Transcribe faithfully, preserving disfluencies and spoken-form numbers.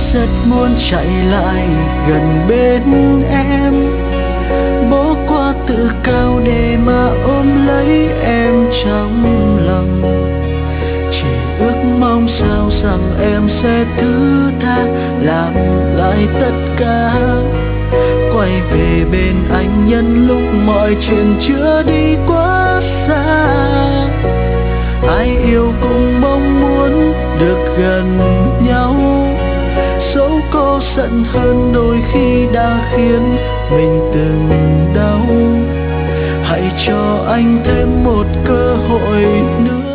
rất muốn chạy lại gần bên em, bỏ qua tự cao để mà ôm lấy em trong lòng. Chỉ ước mong sao rằng em sẽ thứ tha, làm lại tất cả, quay về bên anh nhân lúc mọi chuyện chưa đi quá xa. Ai yêu cũng mong muốn được gần nhau, dẫu có giận hơn đôi khi đã khiến mình từng đau. Hãy cho anh thêm một cơ hội nữa.